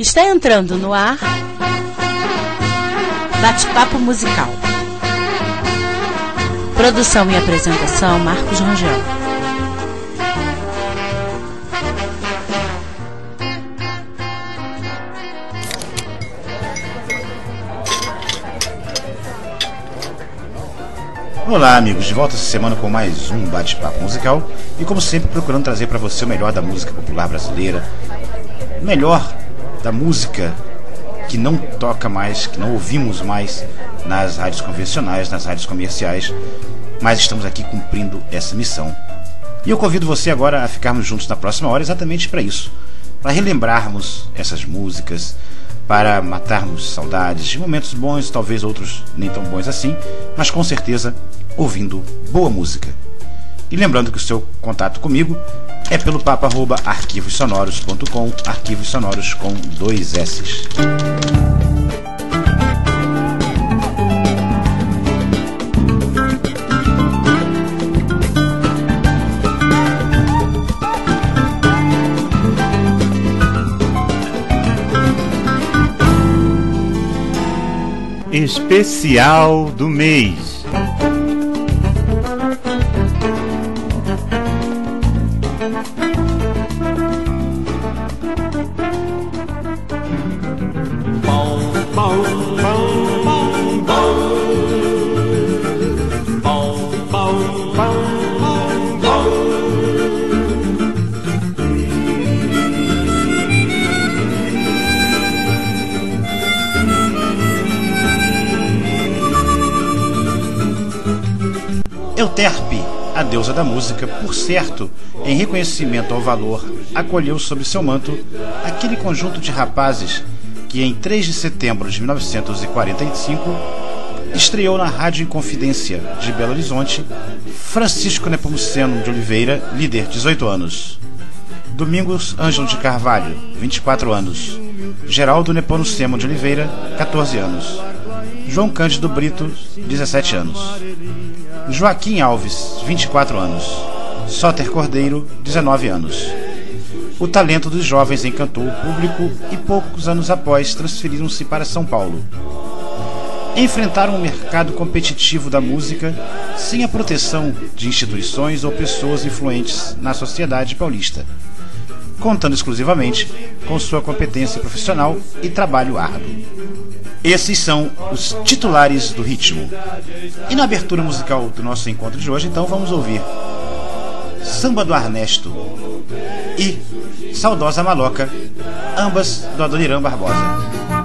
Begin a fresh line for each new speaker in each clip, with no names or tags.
Está entrando no ar Bate-Papo Musical. Produção e apresentação Marcos Rangel.
Olá amigos, de volta essa semana com mais um Bate-Papo Musical e como sempre procurando trazer para você o melhor da música popular brasileira, o melhor da música que não toca mais, que não ouvimos mais nas rádios convencionais, nas rádios comerciais, mas estamos aqui cumprindo essa missão. E eu convido você agora a ficarmos juntos na próxima hora exatamente para isso, para relembrarmos essas músicas, para matarmos saudades de momentos bons, talvez outros nem tão bons assim, mas com certeza ouvindo boa música. E lembrando que o seu contato comigo é pelo papo@arquivossonoros.com, arquivos sonoros com 2 S's.
Especial do mês.
Euterpe, a deusa da música, por certo, em reconhecimento ao valor, acolheu sob seu manto aquele conjunto de rapazes que em 3 de setembro de 1945 estreou na Rádio Inconfidência de Belo Horizonte Francisco Nepomuceno de Oliveira, líder, 18 anos. Domingos Ângelo de Carvalho, 24 anos. Geraldo Nepomuceno de Oliveira, 14 anos. João Cândido Brito, 17 anos. Joaquim Alves, 24 anos. Soter Cordeiro, 19 anos. O talento dos jovens encantou o público e poucos anos após transferiram-se para São Paulo. Enfrentaram o mercado competitivo da música sem a proteção de instituições ou pessoas influentes na sociedade paulista, contando exclusivamente com sua competência profissional e trabalho árduo. Esses são os titulares do ritmo. E na abertura musical do nosso encontro de hoje, então, vamos ouvir Samba do Arnesto e Saudosa Maloca, ambas do Adoniran Barbosa.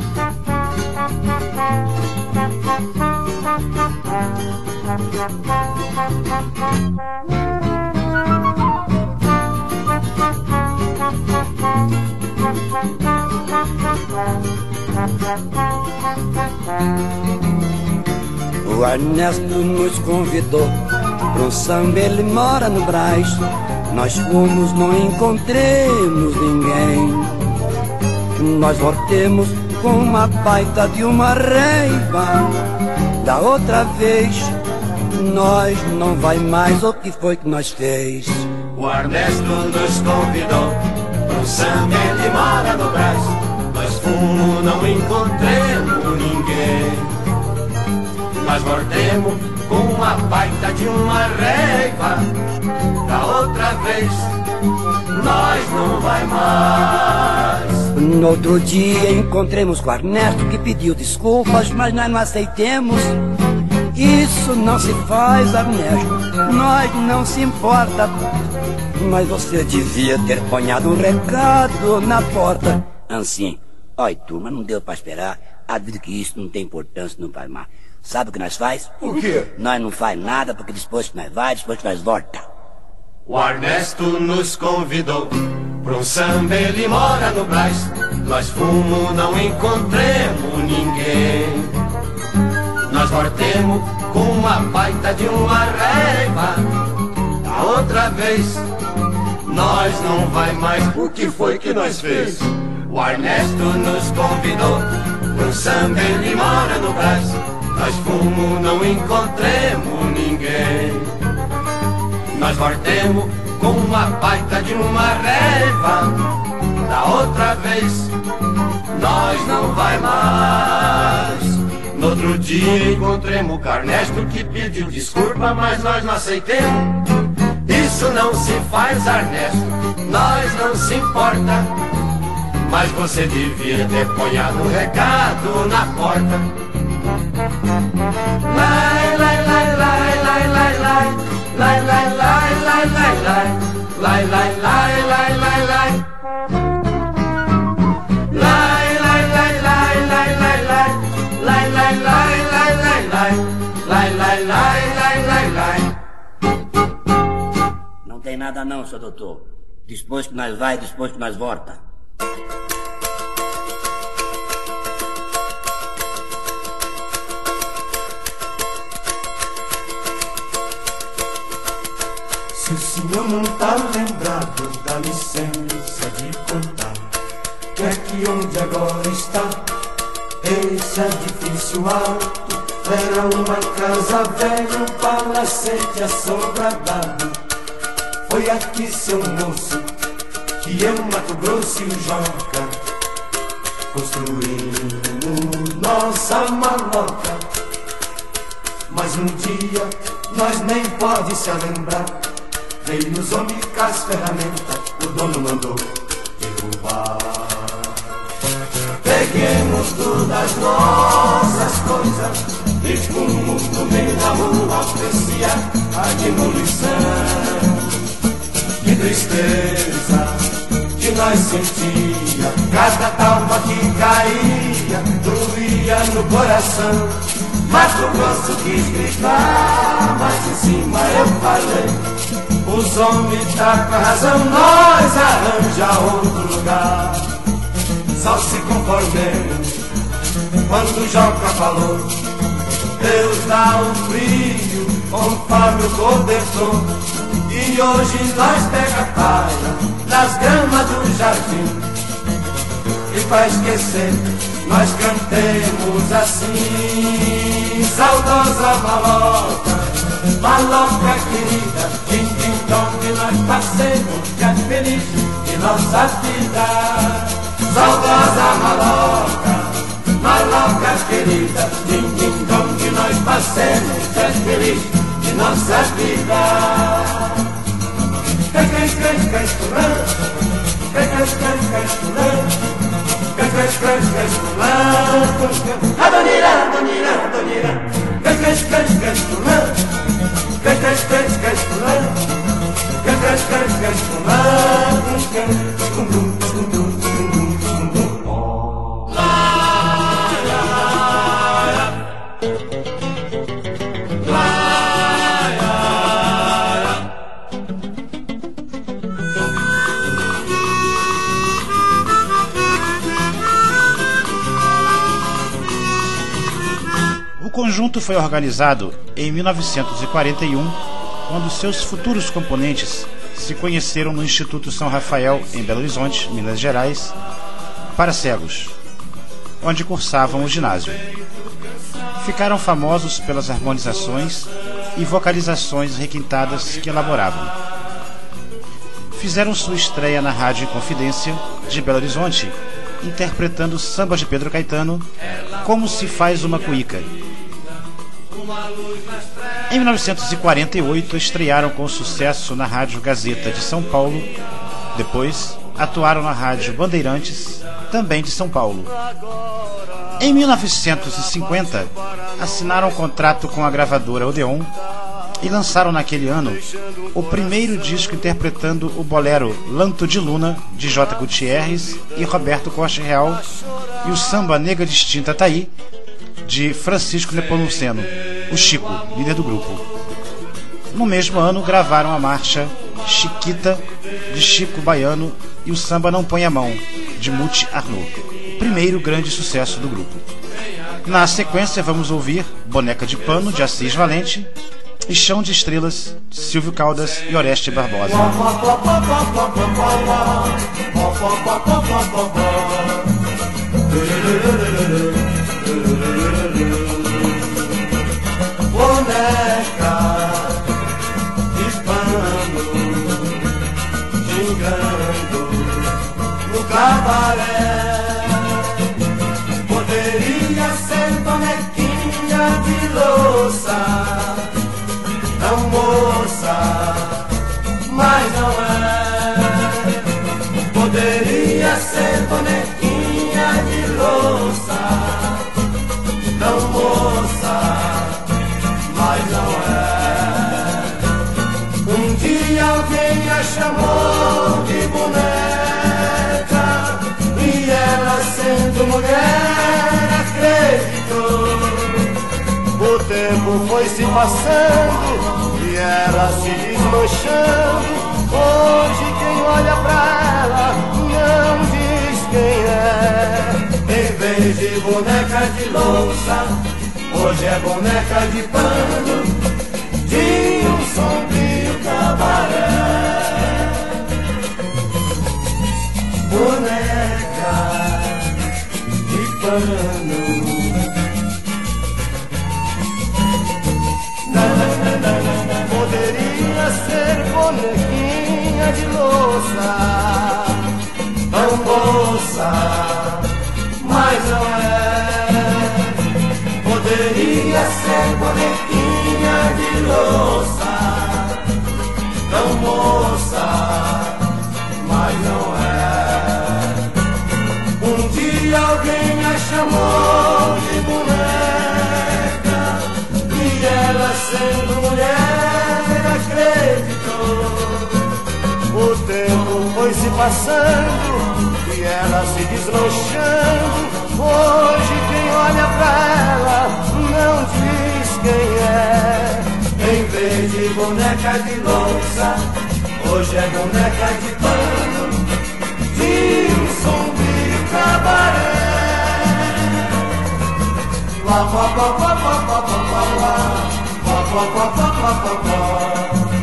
O Ernesto nos convidou para um samba, ele mora no Brás. Nós fomos, não encontremos ninguém. Nós voltemos com uma baita de uma reiva. Da outra vez, nós não vai mais, o que foi que nós fez?
O Ernesto nos convidou para um samba, ele mora no Brás. Nós fomos, não encontremos ninguém. Nós voltemos com uma baita de uma reiva. Da outra vez, nós não vai mais.
No outro dia encontremos com o Ernesto, que pediu desculpas, mas nós não aceitemos. Isso não se faz, Ernesto, nós não se importa. Mas você devia ter ponhado um recado na porta. Assim, oi turma, não deu pra esperar. Admito que isso não tem importância, não faz mal. Sabe o que nós faz?
O quê?
Nós não faz nada, porque depois que nós vai, depois que nós volta.
O Ernesto nos convidou para um samba, ele mora no Brás. Nós fomos, não encontremos ninguém. Nós voltemos com uma baita de uma reiva. Da outra vez, nós não vai mais. O que foi que nós fez? O Ernesto nos convidou para um samba, ele mora no Brás. Nós fomos, não encontremos ninguém. Nós voltemos com uma baita de uma reiva. Da outra vez, nós não vai mais. No outro dia encontremos o Carnesto que pediu desculpa, mas nós não aceitemos. Isso não se faz, Ernesto, nós não se importa. Mas você devia ter ponhado o recado na porta. Lai, lai, lai, lai, lai, lai, lai, lai, lai, lai, lai, lai, lai, lai, lai, lai, lai, lai, lai. Lai, lai, lai, lai, lai, lai, lai, lai, lai, lai, lai, lai, lai, lai, lai, lai, lai, lai.
Não tem nada não, seu doutor. Depois que nós vai, depois que nós volta.
Se o senhor não tá lembrado, dá licença de contar que aqui onde agora está, esse edifício alto era uma casa velha, um palacete assombradado. Foi aqui, seu moço, que eu, Mato Grosso e o Joca construímos nossa maloca. Mas um dia nós nem pode se lembrar. Veio os homens com as ferramentas, o dono mandou derrubar. Peguemos todas as nossas coisas e fomos no meio da rua apreciar a demolição. Que tristeza que nós sentia, cada talma que caía doía no coração. Mato Grosso quis gritar, mas em cima eu falei: os homens tá com a razão, nós arranja outro lugar. Só se conformemos quando o Joca falou: Deus dá um frio conforme o cobertor. E hoje nós pega a palha das gramas do jardim. E pra esquecer nós cantemos assim: saudosa maloca, maloca querida, din din dom, que nós passemos dia feliz de nossa vida. Saudosa maloca, maloca querida, din din dom, que nós passemos dia feliz de nossa vida.
O conjunto foi organizado em 1941, quando seus futuros componentes se conheceram no Instituto São Rafael, em Belo Horizonte, Minas Gerais, para cegos, onde cursavam o ginásio. Ficaram famosos pelas harmonizações e vocalizações requintadas que elaboravam. Fizeram sua estreia na Rádio Inconfidência, de Belo Horizonte, interpretando samba de Pedro Caetano, Como se faz uma cuíca. Em 1948, estrearam com sucesso na Rádio Gazeta de São Paulo. Depois, atuaram na Rádio Bandeirantes, também de São Paulo. Em 1950, assinaram um contrato com a gravadora Odeon e lançaram naquele ano o primeiro disco interpretando o bolero Lanto de Luna, de J. Gutierrez e Roberto Costa Real, e o samba Nega Distinta Taí, de Francisco Nepomuceno, o Chico, líder do grupo. No mesmo ano, gravaram a marcha Chiquita, de Chico Baiano, e o samba Não Põe a Mão, de Muti Arnaud, primeiro grande sucesso do grupo. Na sequência, vamos ouvir Boneca de Pano, de Assis Valente, e Chão de Estrelas, de Silvio Caldas e Oreste Barbosa.
Boneca de pano, gingando no cabaré, sendo mulher, acreditou.
O tempo foi se passando e ela se desmanchando. Hoje quem olha pra ela não diz quem é.
Em vez de boneca de louça, hoje é boneca de pano, de um sombrio cabaré. Boneca de pano.
Poderia ser bonequinha de louça,
Tão moça, mas não é. Poderia ser bonequinha de louça, tão moça, mas não é. Um dia alguém a chamou de boneca e ela, sendo mulher, acreditou.
o tempo foi se passando e ela se desmanchando. Hoje quem olha pra ela não diz quem é.
Em vez de boneca de louça, hoje é boneca de pano, de um sombrio cabaré. Lá, lá, lá, lá, lá, lá, lá, lá, lá, lá, lá, lá, lá.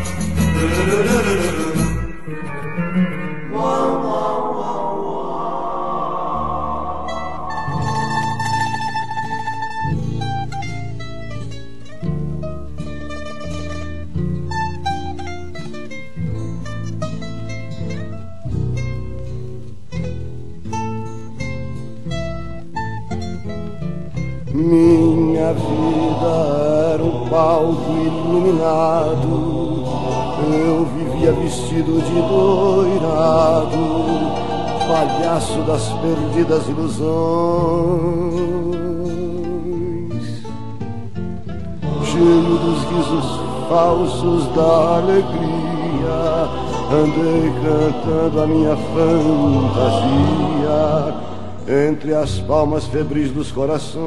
Minha vida era um palco iluminado, eu vivia vestido de doirado, palhaço das perdidas ilusões. Cheio dos risos falsos da alegria, andei cantando a minha fantasia entre as palmas febris dos corações.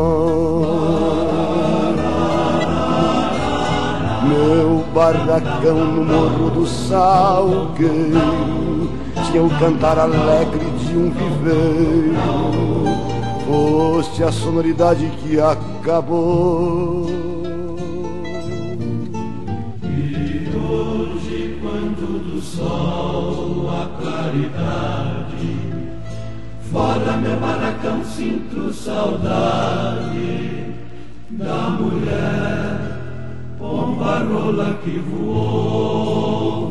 Meu barracão no Morro do Salgueiro tinha o cantar alegre de um viveiro. Foste a sonoridade que acabou.
E hoje, quando do sol a claridade, fora meu barracão sinto saudade da mulher pomba-rola que voou,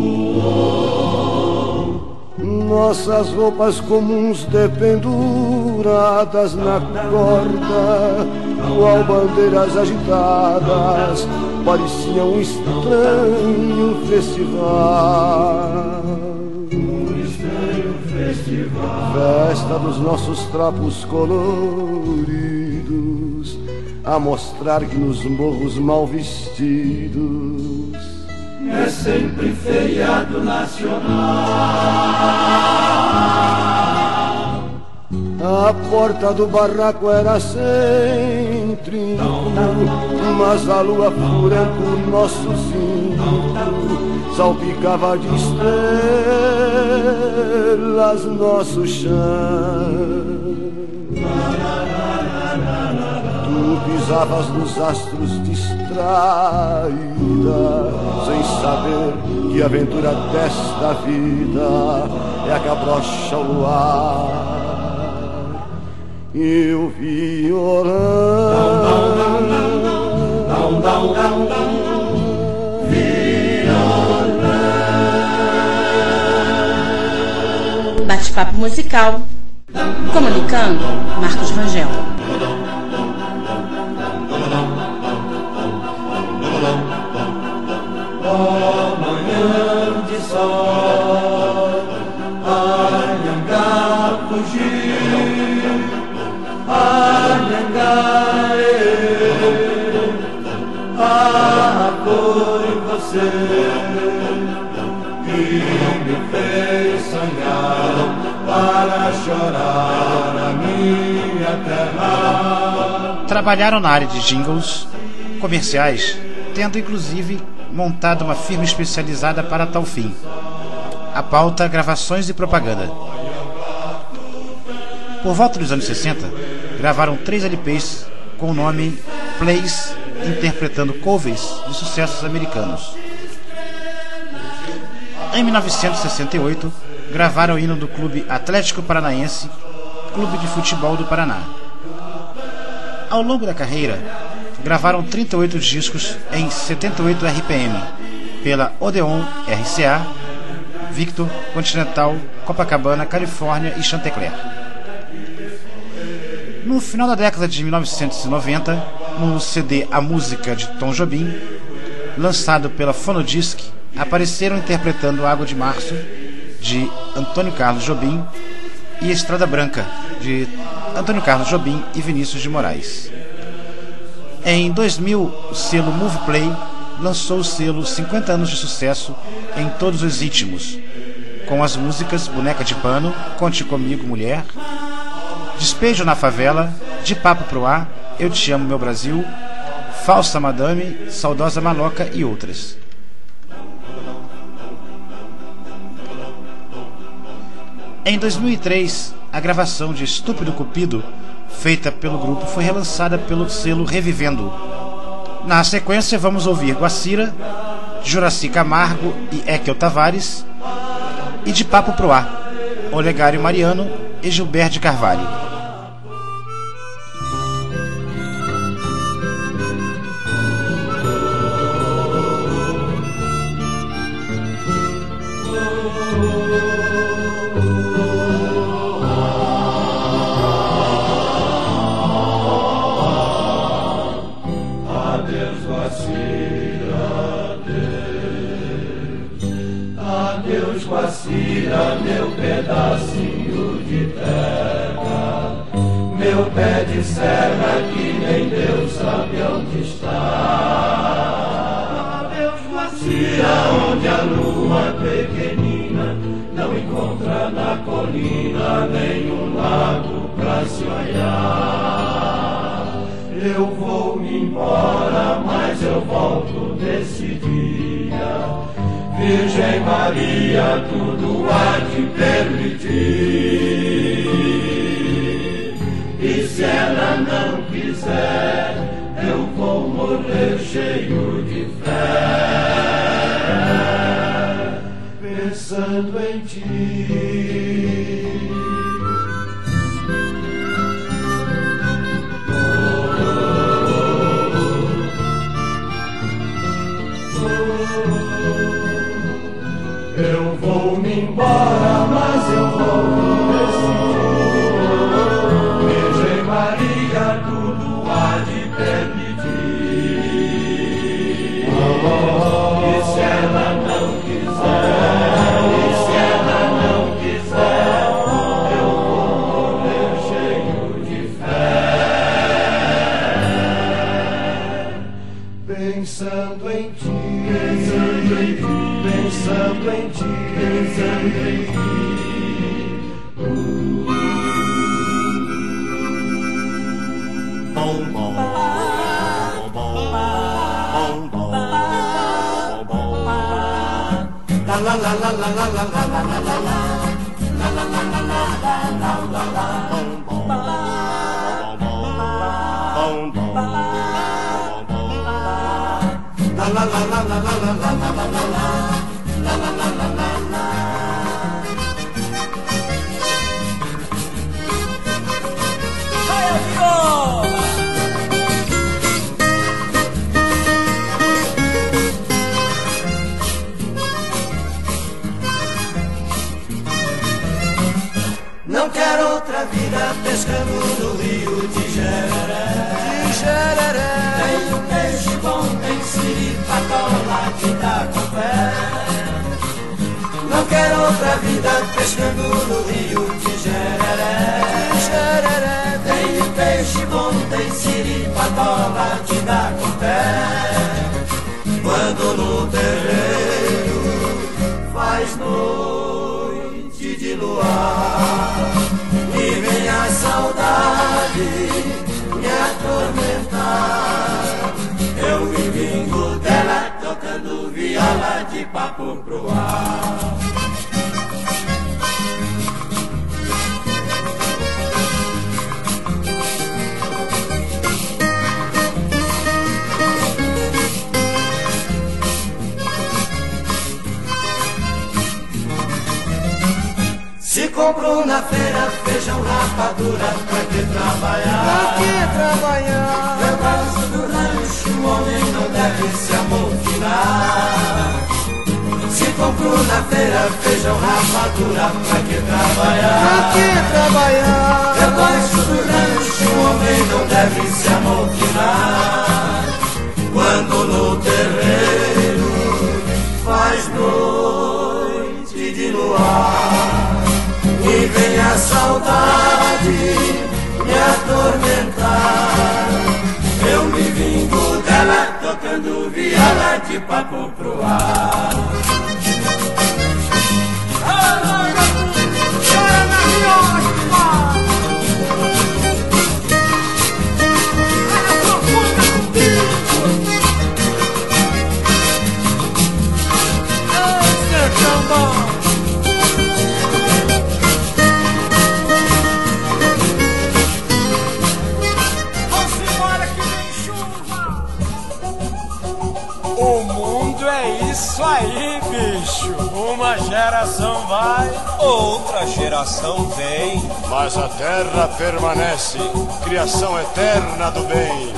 voou.
Nossas roupas comuns dependuradas na corda, qual bandeiras agitadas, parecia um estranho festival. Festa dos nossos trapos coloridos, a mostrar que nos morros mal vestidos
é sempre feriado nacional.
A porta do barraco era sem trinco, mas a lua furando o nosso cinto salpicava de estrelas nosso chão. Tu pisavas nos astros distraída, sem saber que a aventura desta vida é a que abrocha o luar e o violão.
Bate-papo musical. Comunicando, Marcos Rangel.
Ó manhã de sol, Anhangá fugiu, Anhangá, foi você que me fez sonhar para chorar. na minha terra.
Trabalharam na área de jingles comerciais, tendo inclusive montado uma firma especializada para tal fim. A pauta, gravações e propaganda. Por volta dos anos 60, gravaram 3 LPs com o nome Plays, interpretando covers de sucessos americanos. Em 1968, gravaram o hino do Clube Atlético Paranaense, clube de futebol do Paraná. Ao longo da carreira, gravaram 38 discos em 78 RPM, pela Odeon RCA, Victor, Continental, Copacabana, Califórnia e Chantecler. No final da década de 1990, no CD A Música de Tom Jobim, lançado pela Fonodisc, apareceram interpretando Água de Março, de Antônio Carlos Jobim, e Estrada Branca, de Antônio Carlos Jobim e Vinícius de Moraes. Em 2000, o selo Moveplay lançou o selo 50 anos de sucesso em todos os ritmos, com as músicas Boneca de Pano, Conte Comigo, Mulher, Despejo na Favela, De Papo Pro Ar, Eu Te Amo Meu Brasil, Falsa Madame, Saudosa Maloca e outras. Em 2003, a gravação de Estúpido Cupido, feita pelo grupo, foi relançada pelo selo Revivendo. Na sequência, vamos ouvir Guacira, Juraci Camargo e Ekel Tavares, e De Papo Pro Ar, Olegário Mariano e Gilberto de Carvalho.
Guacira, meu pedacinho de terra, meu pé de serra que nem Deus sabe onde está. Adeus, Guacira, onde a lua pequenina não encontra na colina nenhum lago pra se olhar. Eu vou-me embora, mas eu volto nesse dia. Virgem Maria, tudo há de permitir. E se ela não quiser, eu vou morrer cheio de fé, pensando em ti. Eu vou-me embora, mas eu volto decidir. Virgem Maria, tudo há de permitir. E se ela não quiser, e se ela não quiser, eu vou morrer cheio de fé, pensando em ti, pensando em ti. Pensando em ti, pensando em ti. Bom, bom, bom, bom, bom, la la la la la la la la la la la la la la la la Não quero outra vida pescando no rio de Jereré. Tem um peixe bom, tem siri, patola que dá café. Não quero outra vida pescando no rio de Jereré. Tem um peixe bom, tem siri, patola que dá café. Quando no terreiro faz noite de luar e vem a saudade papo pro ar. Se comprou na feira feijão, rapadura, pra que trabalhar?
Pra que trabalhar?
Eu gosto do rancho, o homem não deve se amofinar. Se comprou na feira feijão, rapadura, pra que trabalhar?
Pra que trabalhar?
Eu gosto do rancho, o homem não deve se amofinar. Quando no terreiro faz noite de luar e vem a saudade me atormentar, eu me vingo dela tocando viola de papo pro ar.
Chora na viola,
O mundo é isso aí, bicho. Uma geração vai, outra geração vem.
mas a terra permanece, criação eterna do bem.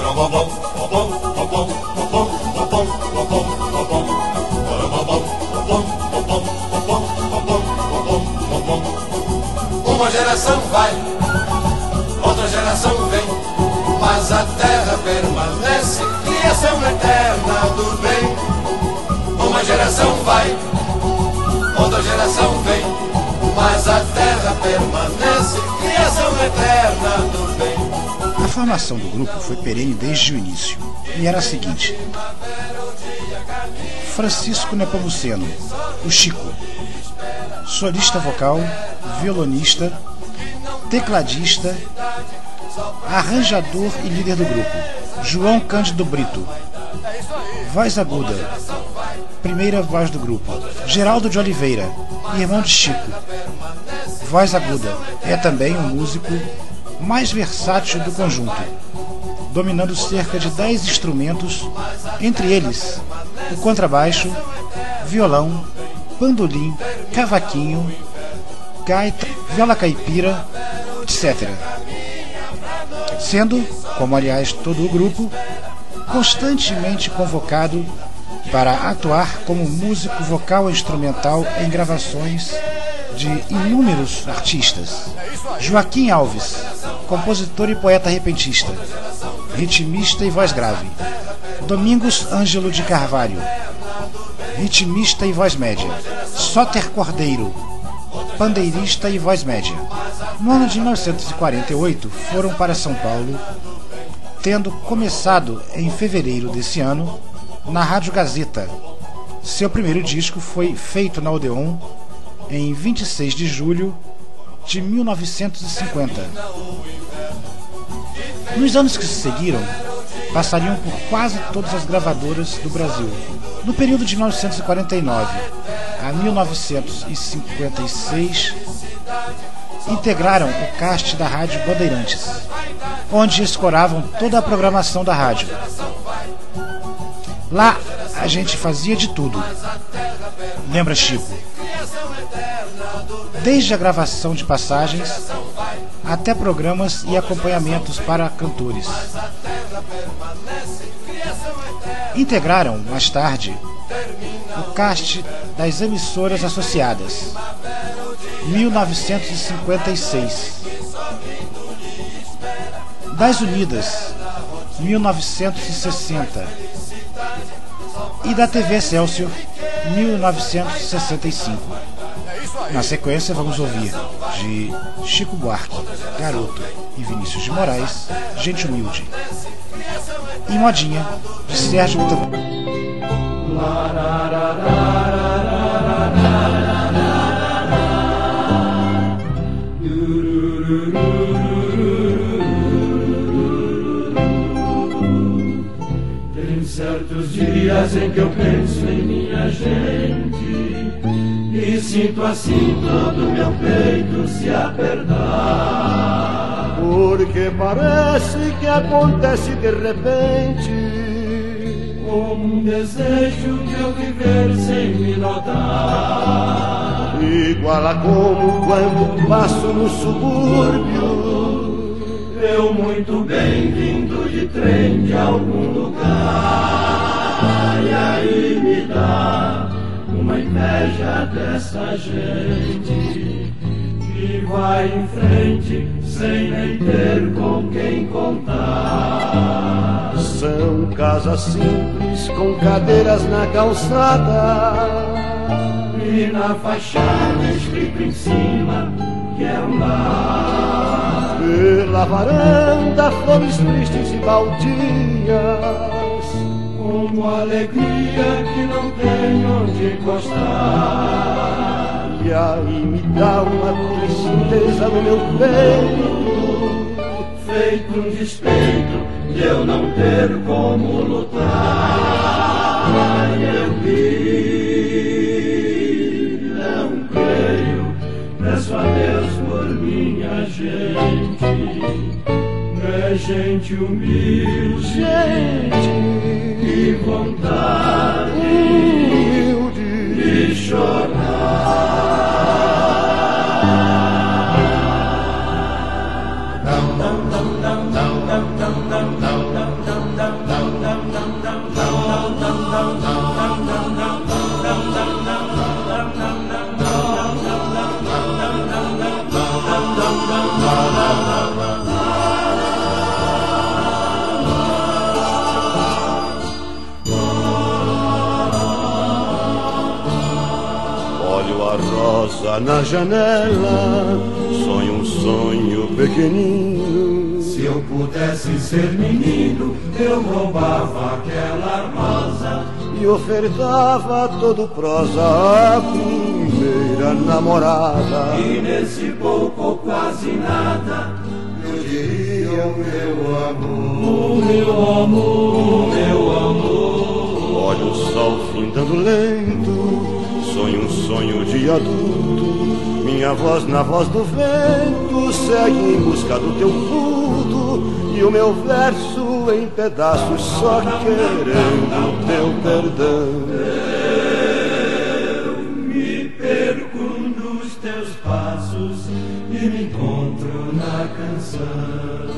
Uma geração vai, outra geração vem, mas a terra permanece, criação eterna do bem. Uma geração vai, outra geração vem, mas a terra permanece, criação eterna do bem.
A formação do grupo foi perene desde o início e era a seguinte: Francisco Nepomuceno, o Chico, solista vocal, violonista, tecladista, arranjador e líder do grupo, João Cândido Brito, voz aguda, primeira voz do grupo, Geraldo de Oliveira, irmão de Chico, voz aguda, é também um músico mais versátil do conjunto, dominando cerca de 10 instrumentos, entre eles o contrabaixo, violão, bandolim, cavaquinho, gaita, viola caipira, etc. Sendo, como aliás todo o grupo, constantemente convocado para atuar como músico vocal e instrumental em gravações de inúmeros artistas. Joaquim Alves, compositor e poeta repentista, ritmista e voz grave. Domingos Ângelo de Carvalho, ritmista e voz média. Soter Cordeiro, pandeirista e voz média. No ano de 1948 foram para São Paulo, tendo começado em fevereiro desse ano na Rádio Gazeta. Seu primeiro disco foi feito na Odeon em 26 de julho de 1950. Nos anos que se seguiram, passariam por quase todas as gravadoras do Brasil. No período de 1949 a 1956, integraram o cast da Rádio Bandeirantes, onde escoravam toda a programação da rádio. Lá a gente fazia de tudo. Lembra, Chico? Desde a gravação de passagens até programas e acompanhamentos para cantores. Integraram, mais tarde, o cast das emissoras associadas, 1956. Das Unidas, 1960. E da TV Excelsior, 1965. Na sequência vamos ouvir de Chico Buarque, Garoto, e Vinícius de Moraes, Gente Humilde. E Modinha, de Sérgio Bittencourt.
Tem certo muitos dias em que eu penso em minha gente e sinto assim todo meu peito se apertar.
Porque parece que acontece de repente,
como um desejo de eu viver sem me notar.
Igual a como quando passo no subúrbio,
eu muito bem vindo de trem de algum lugar. E aí me dá uma inveja dessa gente que vai em frente sem nem ter com quem contar.
São casas simples com cadeiras na calçada
e na fachada escrito em cima que é um lar.
Pela varanda flores tristes e baldias,
como alegria que não tem onde encostar.
E aí me dá uma tristeza no meu peito,
feito um despeito de eu não ter como lutar. Eu vi, não creio, peço a Deus por minha gente. É gente humilde,
gente,
e vontade
humilde
de chorar.
Olho a rosa na janela, sonho um sonho pequenino.
Se eu pudesse ser menino, eu roubava aquela rosa
e ofertava todo prosa à primeira namorada.
E nesse pouco ou quase nada eu diria o meu amor, o meu amor, o meu amor.
Olho o sol findando lento, sonho um sonho de adulto. Minha voz na voz do vento segue em busca do teu vulto, e o meu verso em pedaços só querendo teu perdão.
Eu me perco nos teus passos e me encontro na canção.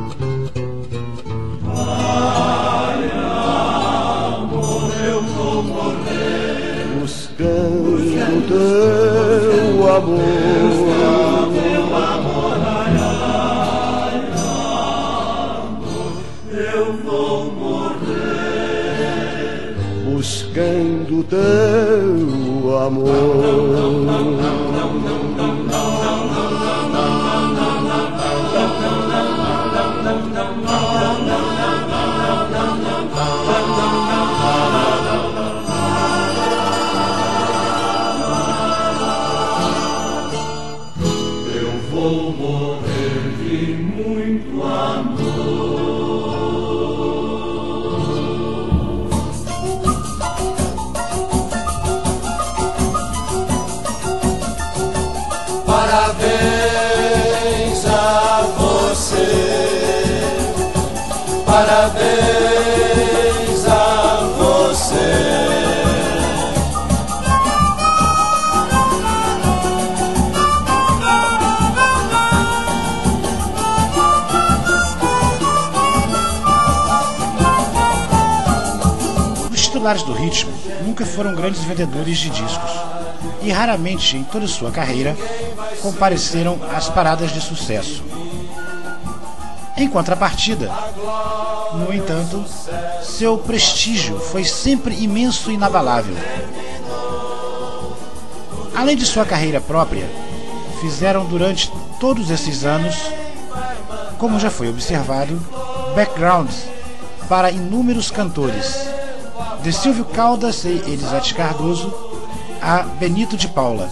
Ai, amor, eu vou morrer
buscando teu amor.
Teu amor, ai, amor, eu vou morrer
buscando teu amor.
Vou morrer de muito amor. Parabéns a você, parabéns a você.
Os titulares do ritmo nunca foram grandes vendedores de discos e raramente em toda sua carreira compareceram às paradas de sucesso. Em contrapartida, no entanto, seu prestígio foi sempre imenso e inabalável. Além de sua carreira própria, fizeram durante todos esses anos, como já foi observado, backgrounds para inúmeros cantores, de Silvio Caldas e Elisete Cardoso a Benito de Paula.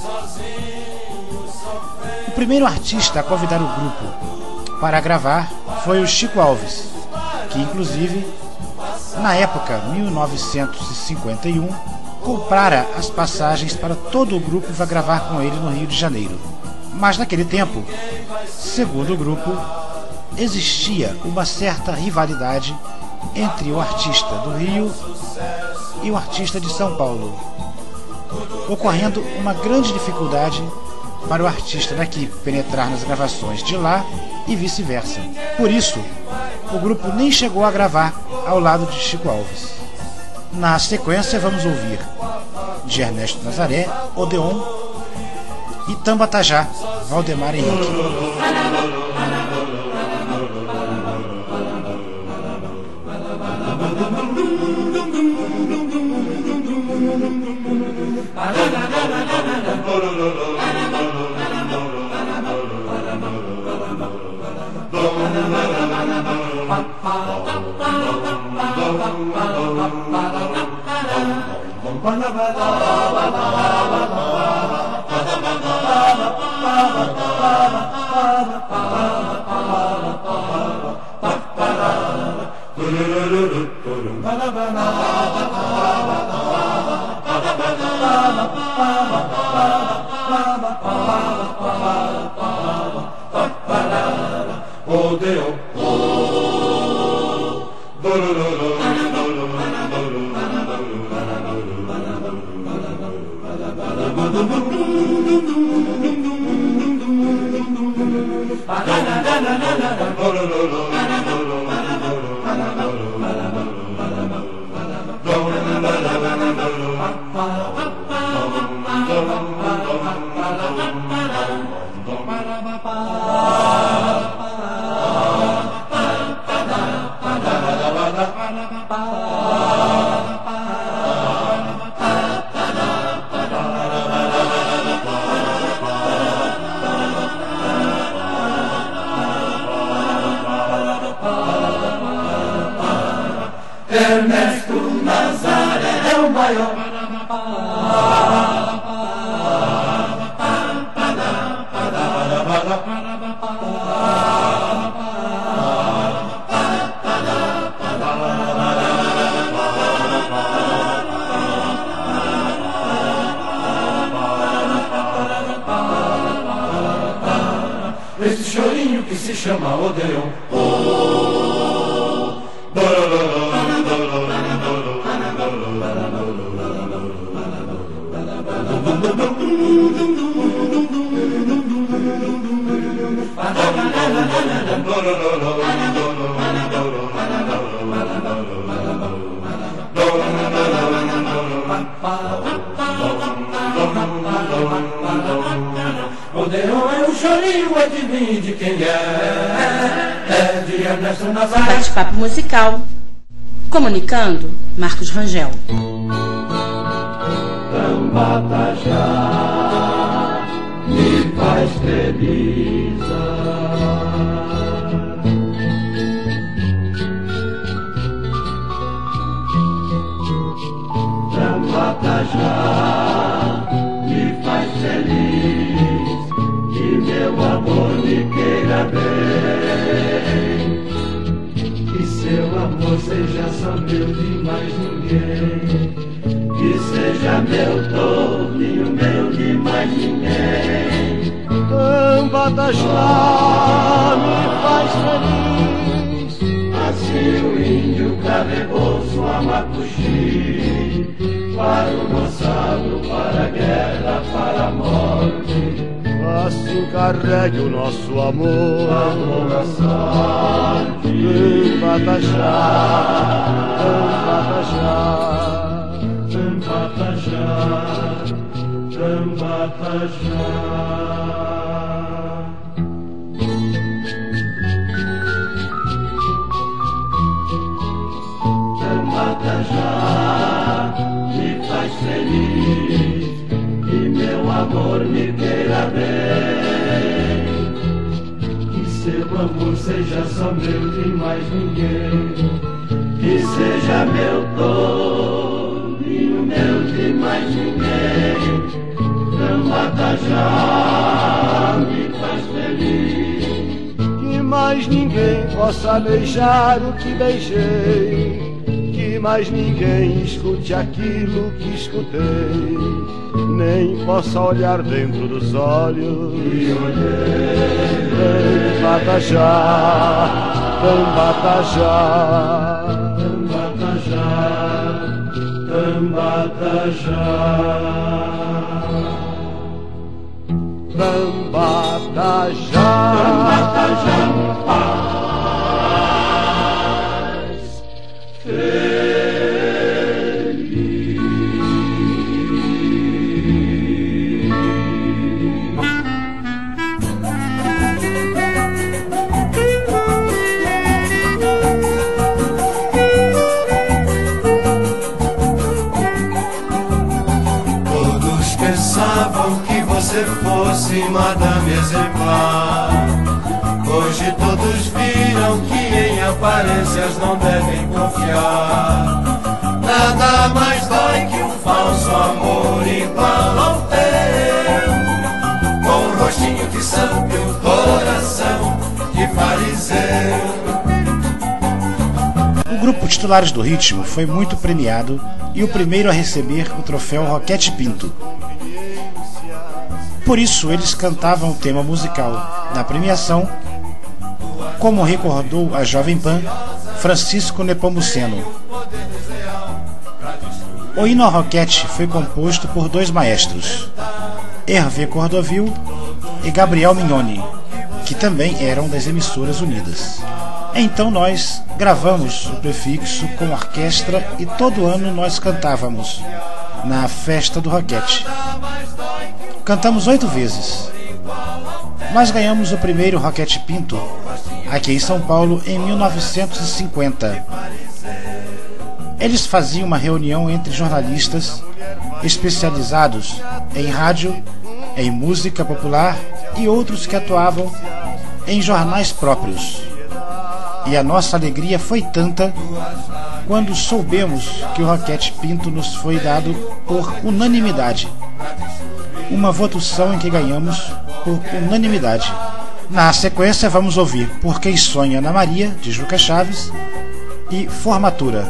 O primeiro artista a convidar o grupo para gravar foi o Chico Alves, que inclusive na época, 1951, comprara as passagens para todo o grupo para gravar com ele no Rio de Janeiro. Mas naquele tempo, segundo o grupo, existia uma certa rivalidade entre o artista do Rio e o artista de São Paulo, ocorrendo uma grande dificuldade para o artista daqui penetrar nas gravações de lá e vice-versa. Por isso, o grupo nem chegou a gravar ao lado de Chico Alves. Na sequência, vamos ouvir de Ernesto Nazaré, Odeon e Tambatajá, Valdemar Henrique.
Ernesto Nazaré é o maior. Esse chorinho que se chama Odeon. Odeon é um chorinho, adivinhe de quem é? É de Ernesto Nazaré.
Bate-papo musical. Comunicando, Marcos Rangel.
Tambatajá me faz feliz. Tambatajá me faz feliz, que meu amor me queira bem, que seu amor seja só meu de mais ninguém, que seja meu todinho, meu de mais ninguém.
Tambatajá me faz feliz,
assim o índio carregou sua macuxi para o roçado, para a guerra, para a morte.
assim carregue o nosso amor.
Amor à sorte.
Tambatajá, Tambatajá,
Tambatajá, Tambatajá. Tambatajá me faz feliz, que meu amor me queira bem, que seu amor seja só meu de mais ninguém, que seja meu todo e o meu de mais ninguém. Tambatajá me faz feliz,
que mais ninguém possa beijar o que beijei, que que mais ninguém escute aquilo que escutei, nem possa olhar dentro dos olhos que olhei. Tambatajá, Tambatajá, Tambatajá, Tambatajá, Tambatajá, Tambatajá, paz,
pensavam que você fosse madame exemplar. Hoje todos viram que em aparências não devem confiar. Nada mais dói que um falso amor igual ao teu, com um rostinho de santo e um coração de fariseu.
O grupo Titulares do Ritmo foi muito premiado e o primeiro a receber o troféu Roquete Pinto. Por isso, eles cantavam o tema musical da premiação, como recordou a Jovem Pan Francisco Nepomuceno. O hino ao Roquete foi composto por dois maestros, Hervé Cordovil e Gabriel Mignoni, que também eram das emissoras unidas. Então nós gravamos o prefixo com orquestra e todo ano nós cantávamos na festa do Roquete. Cantamos 8 vezes. Nós ganhamos o primeiro Roquete Pinto aqui em São Paulo em 1950. Eles faziam uma reunião entre jornalistas especializados em rádio, em música popular e outros que atuavam em jornais próprios. E a nossa alegria foi tanta quando soubemos que o Roquete Pinto nos foi dado por unanimidade. Uma votação em que ganhamos por unanimidade. Na sequência vamos ouvir Por Quem Sonha Ana Maria, de Juca Chaves, e Formatura.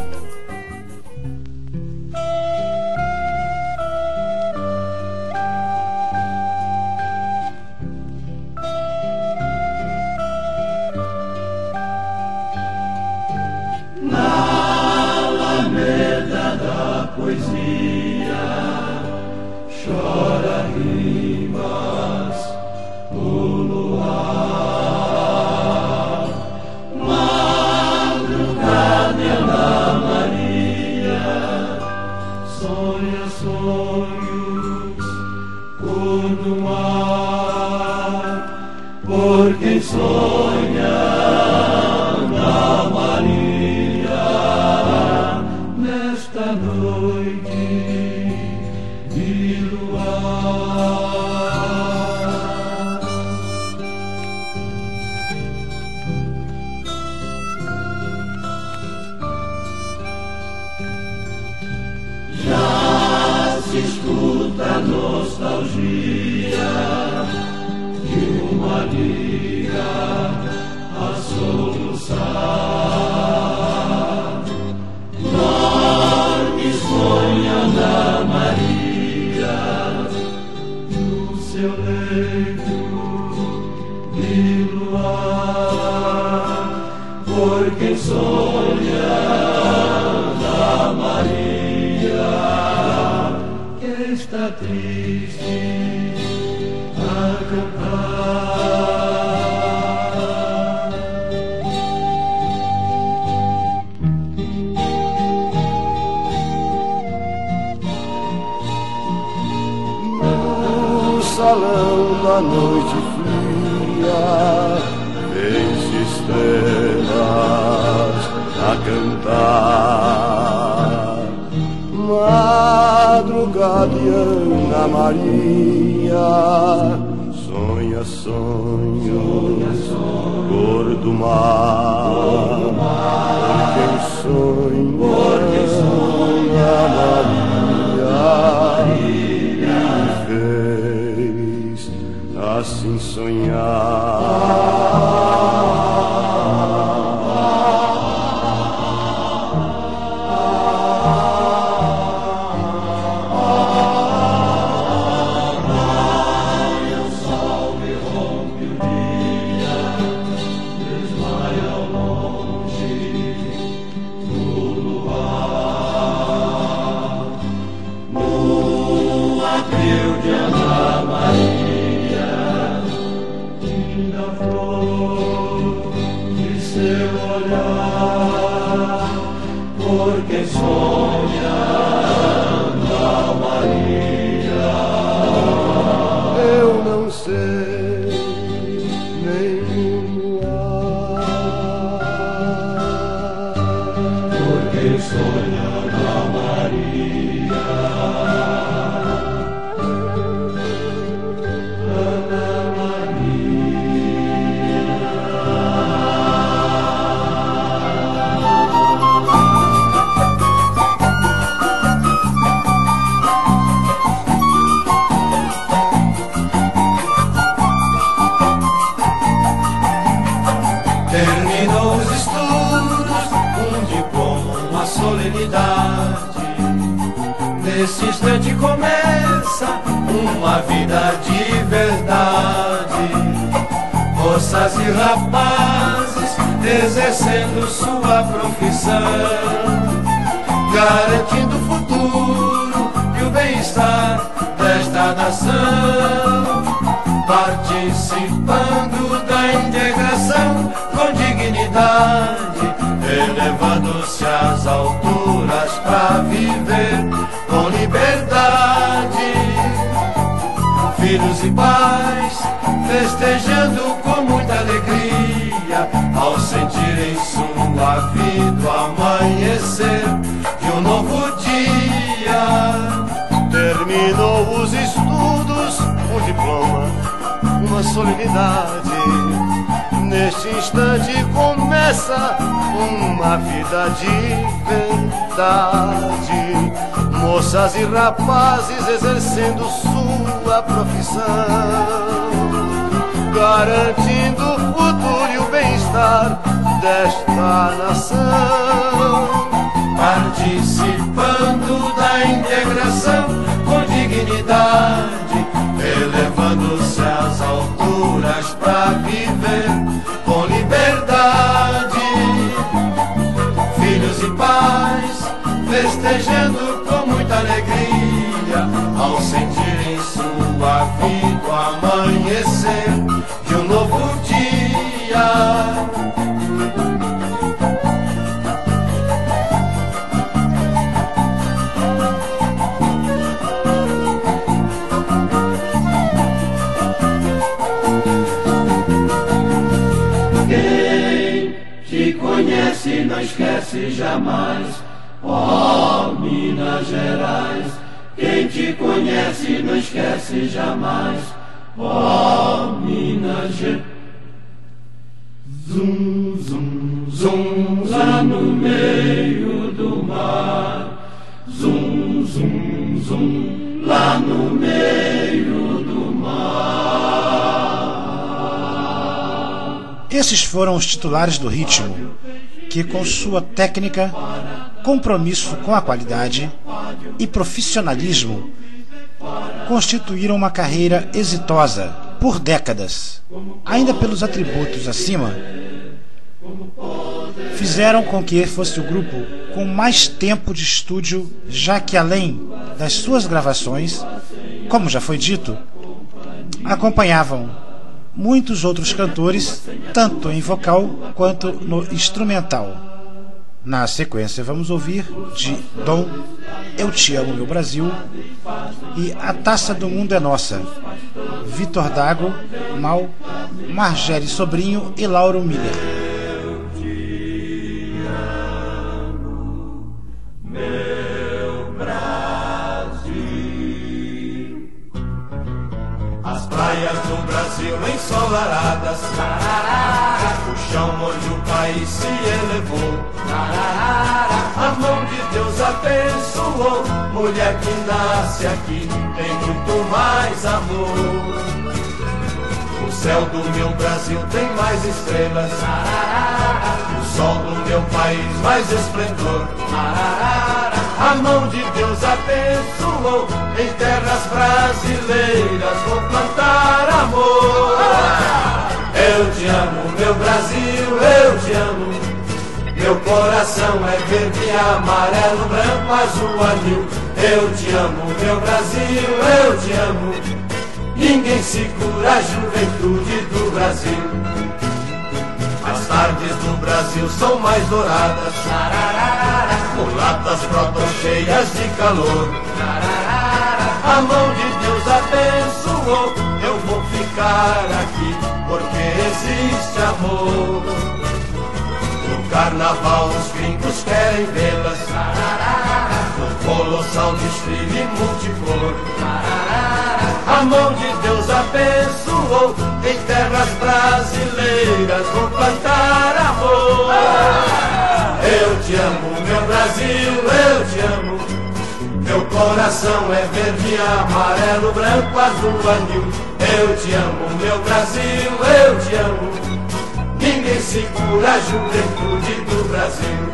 Na alameda da poesia chora rimas o luar, madrugada Ana Maria sonha sonhos cor do mar, por quem sonha Ana Maria nesta noite de luar. Já se escuta a nostalgia de uma liga a soluçar. Dorme, sonha Ana Maria no seu leito de luar, por quem sonha Ana Maria que está triste a cantar.
No salão da noite fria, vês estrelas a cantar. Madrugada e Ana Maria sonha sonhos cor do mar, por quem sonha Maria me fez assim sonhar.
Nesse instante começa uma vida de verdade. Moças e rapazes exercendo sua profissão, garantindo o futuro e o bem-estar desta nação, participando da integração com dignidade, elevando-se às alturas para viver com liberdade. Filhos e pais festejando com muita alegria, ao sentirem sua vida o amanhecer de um novo dia.
Terminou os estudos, um diploma, uma solenidade. Neste instante começa uma vida de verdade. Moças e rapazes exercendo sua profissão, garantindo o futuro e o bem-estar desta nação,
participando da integração com dignidade, elevando-se às alturas para viver com liberdade. Filhos e pais festejando com muita alegria, ao sentirem sua vida o amanhecer de um novo dia. Te conhece, não esquece jamais, ó Minas Gerais. Quem te conhece, não esquece jamais, ó Minas Gerais. Zum, zum, zum, lá no meio do mar. Zum, zum, zum, lá no meio do mar.
Esses foram os titulares do ritmo, que com sua técnica, compromisso com a qualidade e profissionalismo constituíram uma carreira exitosa por décadas. Ainda pelos atributos acima, fizeram com que fosse o grupo com mais tempo de estúdio, já que além das suas gravações, como já foi dito, acompanhavam muitos outros cantores, tanto em vocal quanto no instrumental. Na sequência vamos ouvir de Dom, Eu Te Amo Meu Brasil, e A Taça do Mundo é Nossa, Vitor Dago, Mal, Margere Sobrinho e Lauro Miller.
Praias do Brasil ensolaradas, o chão onde o país se elevou, a mão de Deus abençoou. Mulher que nasce aqui tem muito mais amor. O céu do meu Brasil tem mais estrelas, o sol do meu país mais esplendor. A mão de Deus abençoou, em terras brasileiras vou plantar amor. Eu te amo, meu Brasil, eu te amo. Meu coração é verde, amarelo, branco, azul, anil. Eu te amo, meu Brasil, eu te amo. Ninguém segura a juventude do Brasil. As tardes do Brasil são mais douradas, mulatas brotam cheias de calor. A mão de Deus abençoou, eu vou ficar aqui porque existe amor. No carnaval os gringos querem vê-las, no colossal desfile multicolor. A mão de Deus abençoou, em terras brasileiras vou plantar amor. Eu te amo, meu Brasil, eu te amo. Meu coração é verde, amarelo, branco, azul, anil. Eu te amo, meu Brasil, eu te amo. Ninguém segura a juventude do Brasil.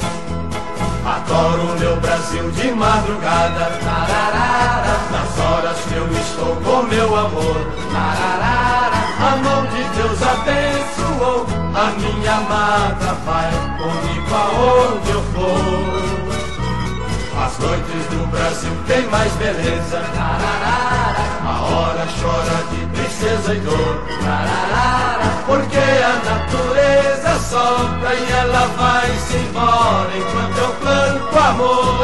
Adoro meu Brasil de madrugada, nas horas que eu estou com meu amor. A mão de Deus abençoou, a minha amada vai comigo aonde eu for. As noites do Brasil tem mais beleza, a hora chora de tristeza e dor. Porque a natureza sopra e ela vai-se embora enquanto eu planto amor.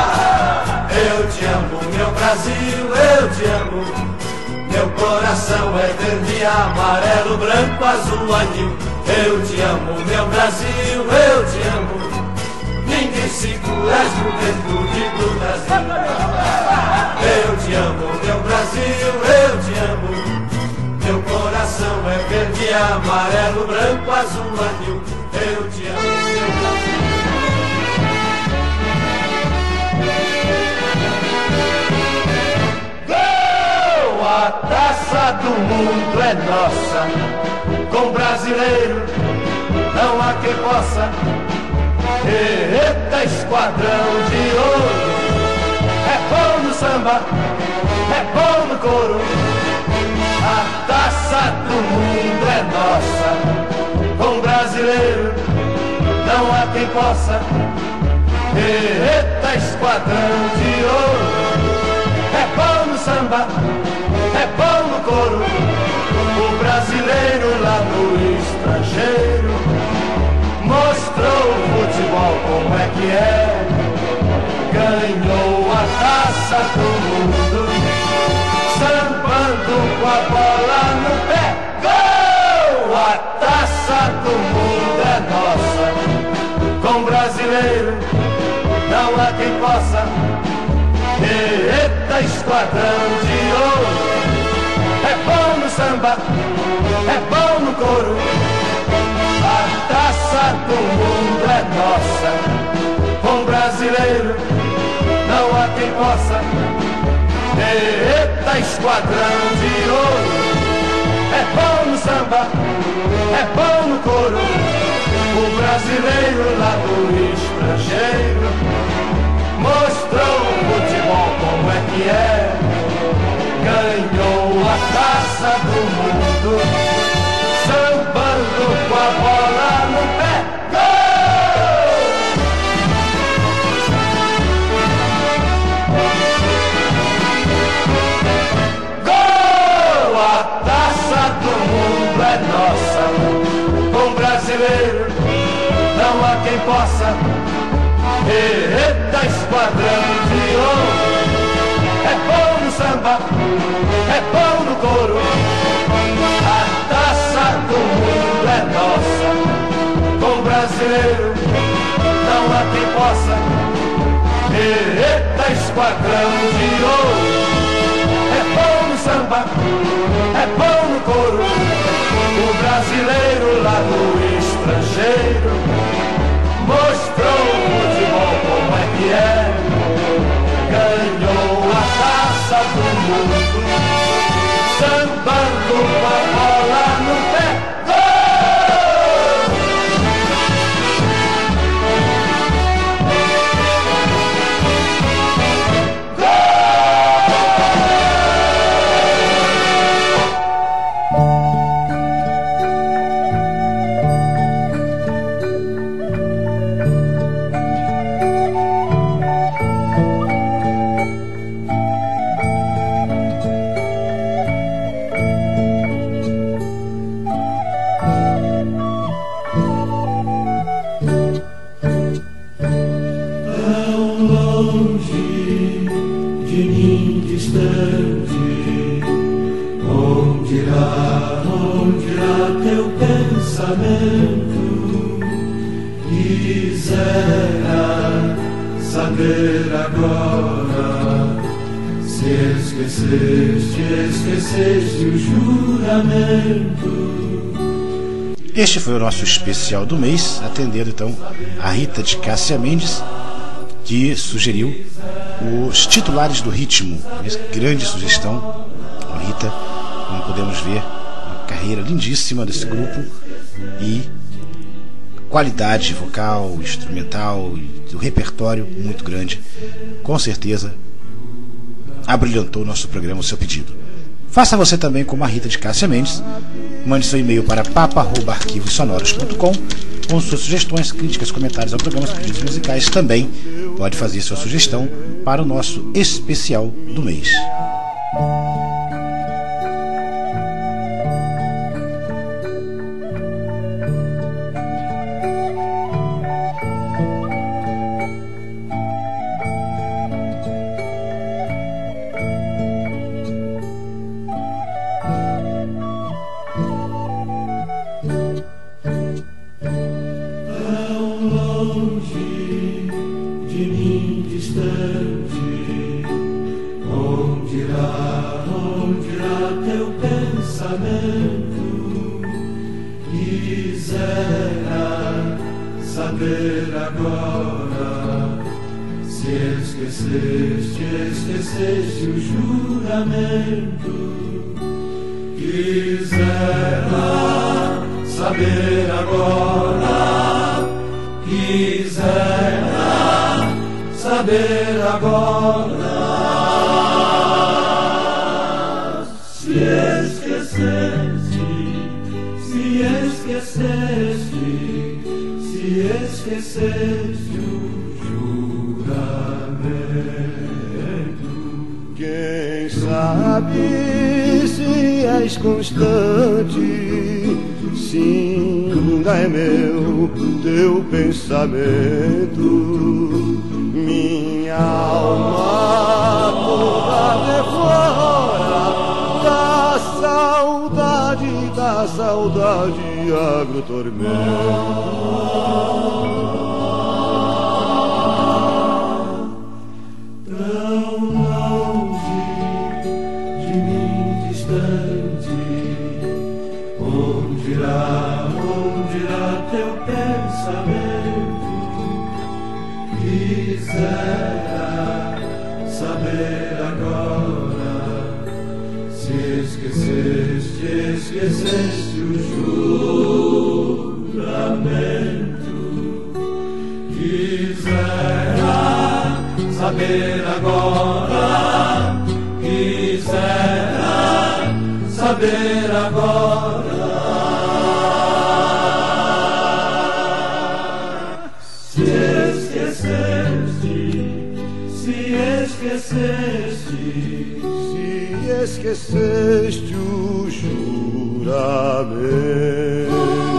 Eu te amo, meu Brasil, eu te amo. Meu coração é verde, amarelo, branco, azul, anil. Eu te amo, meu Brasil, eu te amo. Ninguém segura a juventude do Brasil. Eu te amo, meu Brasil, eu te amo. Meu coração é verde, amarelo, branco, azul, anil. Eu te amo, meu Brasil. Gol! A taça do mundo é nossa. Com brasileiro não há quem possa. Eita, esquadrão de ouro. É bom no samba, é bom no coro. A taça do mundo é nossa. Com brasileiro não há quem possa. Eita, esquadrão de ouro. É bom no samba, é bom no coro. O brasileiro lá no estrangeiro mostrou o futebol como é que é. Ganhou a taça do mundo, sambando com a bola no pé. Gol! A taça do mundo é nossa. Com brasileiro não há quem possa. Eita, esquadrão de ouro. É bom no samba, é bom no coro. A taça do mundo é nossa. Com brasileiro não há quem possa. Eita, esquadrão de ouro. É bom no samba, é bom no coro. O brasileiro lá do estrangeiro mostrou o futebol como é que é. Ganhou a taça do mundo, sambando com a bola no pé. Gol! Gol! A taça do mundo é nossa. Com brasileiro não há quem possa. Eita, esquadrão de ouro. É bom no samba, é bom no coro. A taça do mundo é nossa. Com brasileiro não há quem possa. Eita, esquadrão de ouro. É bom no samba, é bom no coro. O brasileiro lá no estrangeiro mostrou o futebol como é que é. Ganhou a taça do mundo, sambando com a bola no pé. Gol! Onde irá teu pensamento? Quisera saber agora se esqueceste o juramento.
Este foi o nosso especial do mês, atendendo então a Rita de Cássia Mendes, que sugeriu os titulares do ritmo. Grande sugestão, Rita, como podemos ver, uma carreira lindíssima desse grupo e qualidade vocal, instrumental e do repertório muito grande. Com certeza abrilhantou o nosso programa, o seu pedido. Faça você também como a Rita de Cássia Mendes. Mande seu e-mail para papa@arquivosonoros.com com suas sugestões, críticas, comentários ao programa, pedidos musicais. Também pode fazer sua sugestão para o nosso especial do mês.
Esqueceste o juramento. Quisera saber agora. Quisera saber agora se esqueceste o juramento.
Quem sabe se és constante, se ainda é meu teu pensamento. Minha alma toda deflora da saudade abre o tormento.
Onde irá teu pensamento? Quisera saber agora se esqueceste o juramento. Quisera saber agora. Quisera saber agora se esqueceste o juramento.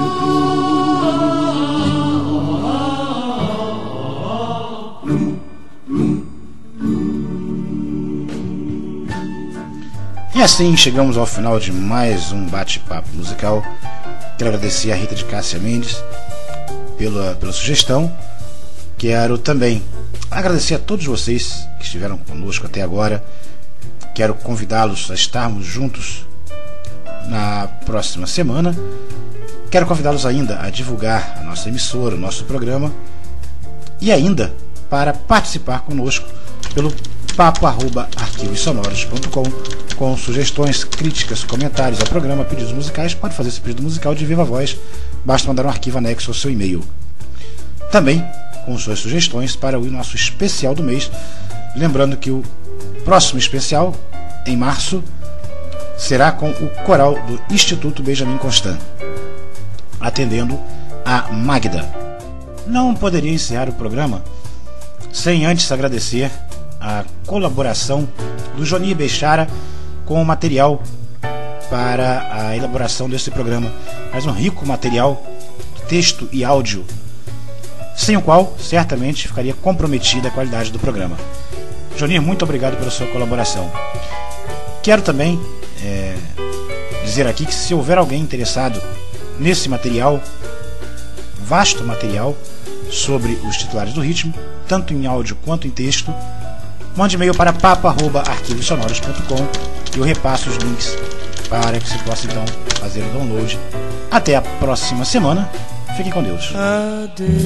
E assim chegamos ao final de mais um bate-papo musical. Quero agradecer a Rita de Cássia Mendes pela sugestão. Quero também agradecer a todos vocês que estiveram conosco até agora. Quero convidá-los a estarmos juntos na próxima semana. Quero convidá-los ainda a divulgar a nossa emissora, o nosso programa, e ainda para participar conosco pelo papo@arquivosonoros.com com sugestões, críticas, comentários ao programa, pedidos musicais. Pode fazer esse pedido musical de viva voz, basta mandar um arquivo anexo ao seu e-mail. Também com suas sugestões para o nosso especial do mês. Lembrando que o próximo especial, em março, será com o coral do Instituto Benjamin Constant, atendendo a Magda. Não poderia encerrar o programa sem antes agradecer a colaboração do Johnny Bechara com o material para a elaboração desse programa. Mais um rico material, texto e áudio, sem o qual certamente ficaria comprometida a qualidade do programa. Johnny, muito obrigado pela sua colaboração. Quero também dizer aqui que se houver alguém interessado nesse material, vasto material, sobre os titulares do ritmo, tanto em áudio quanto em texto, mande e-mail para papo@arquivossonoros.com e eu repasso os links para que você possa então fazer o download. Até a próxima semana. Fiquem com Deus.
Adeus.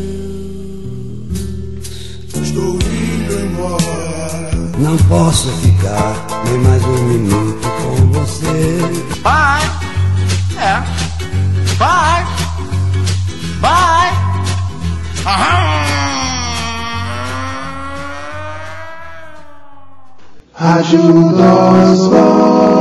Estou indo embora.
Não posso ficar nem mais um minuto com você.
Bye. É. Bye. Bye.
Ajuda-os.